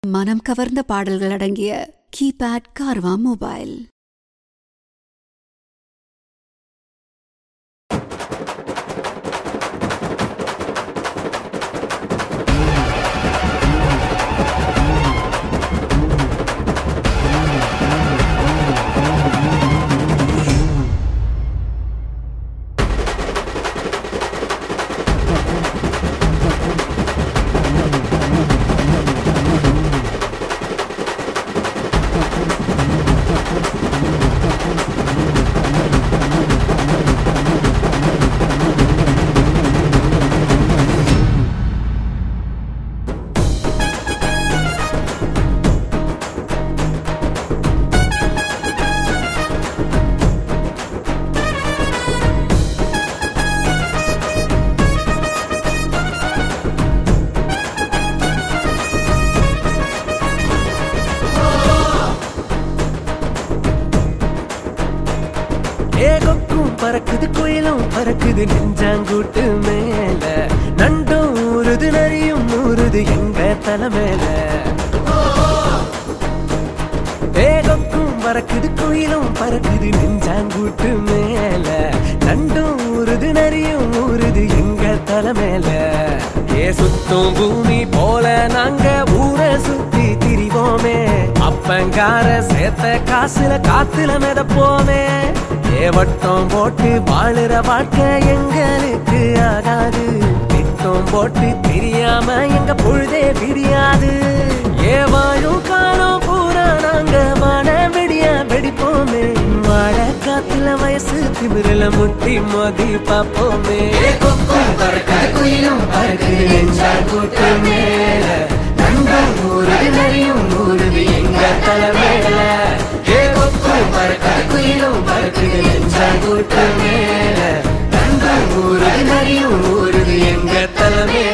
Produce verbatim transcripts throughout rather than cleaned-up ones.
மனம் கவர்ந்த பாடல்கள் அடங்கிய கீபேட் கார்வா மொபைல். ஏகக்கும் பறக்குது குயிலும் பறக்குது நெஞ்சாங்கூட்டு மேல நண்டும் ஊறுது நரியும் ஊறுது எங்க தலை மேல. ஏகக்கும் பறக்குது குயிலும் பறக்குது நெஞ்சாங்கூட்டு மேல நண்டும் ஊறுது நரியும் ஊறுது எங்க தலை மேல. ஏ சுத்தும் பூமி போல நாங்க ஊரை சுத்தி திரிவோமே, அப்பங்கார சேர்த்த காசுல காத்துல மிதப்போமே. ஏவட்டம் போட்டு வாழுற வாழ்க்கை எங்களுக்கு ஆகாது, திட்டம் போட்டு தெரியாம எங்க பொழுதே விடியாது. ஏ வாழும் காலம் பூரா நாங்க வாழ வெடிய வெடிப்போமே, வாழ காத்துல வயசு திமிரல முட்டி மோதி பாப்போமே. குயிலும் பறக்குது நெஞ்சாங்கூட்டு மேல நண்டும் ஊறுது நரியும் ஊறுது எங்க தலை மேல. பறக்குது குயிலும் பறக்குது நெஞ்சாங்கூட்டு மேல நண்டும் ஊறுது நரியும் ஊறுது எங்க தலை மேல.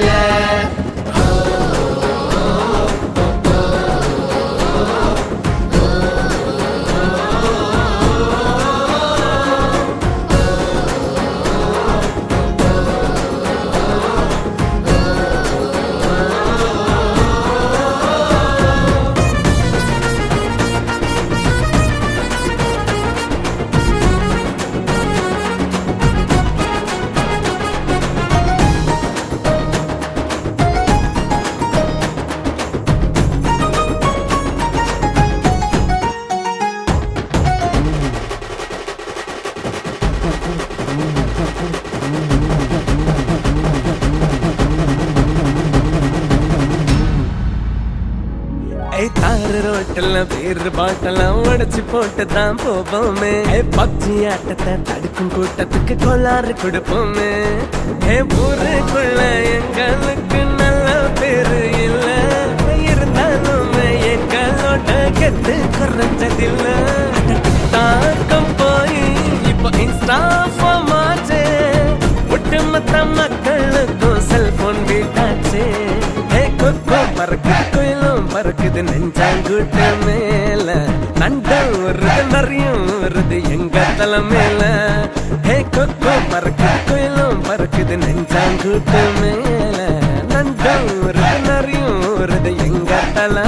தாறு ரோட்டெல்ல பேரு பாட்டெல்லாம் உடைச்சு போட்டுதான் போவோமே. பப்ஜி ஆட்டத்தை தடுக்கும் கூட்டத்துக்கு கொள்ளாறு கொடுப்போமே. ஊருக்குள்ள எங்களுக்கு நல்ல பேரு இல்ல, இருந்தாலுமே எங்களோட கெத்து குறைஞ்சதில்ல. தாக்கம் போய் இப்போ இன்ஸ்டா மாச்சே, ஒட்டுமொத்த மக்களுக்கும் செல்போன் வீட்டாச்சே. பறக்குது குயிலும் பறக்குது நெஞ்சாங்கூட்டு மேல நண்டும் வருது நரியும் வருது எங்க தலை மேல. ஹே கொக்கோ பறக்குது குயிலும் பறக்குது நெஞ்சாங்கூட்டு மேல நண்டும் வருது நரியும் வருது எங்க தலை